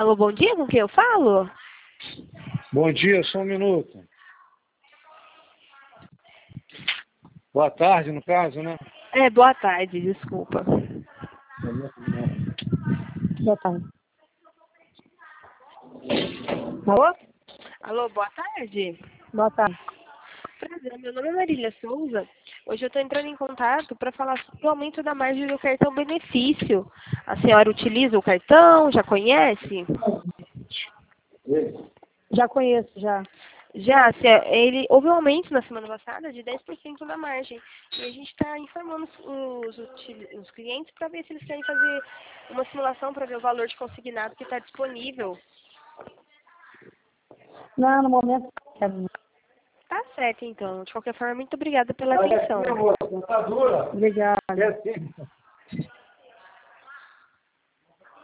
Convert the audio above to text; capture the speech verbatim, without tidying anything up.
Alô, bom dia, com quem eu falo? Bom dia, só um minuto. Boa tarde, no caso, né? É, boa tarde, desculpa. Boa tarde. Alô? Alô, boa tarde. Boa tarde. Prazer, meu nome é Marília Souza. Hoje eu estou entrando em contato para falar sobre o aumento da margem do cartão benefício. A senhora utiliza o cartão? Já conhece? Já conheço, já. Já, se- ele, houve um aumento na semana passada de dez por cento na margem. E a gente está informando os, os, util- os clientes para ver se eles querem fazer uma simulação para ver o valor de consignado que está disponível. Não, no momento não quero. Tá certo, então. De qualquer forma, muito obrigada pela atenção. Obrigada.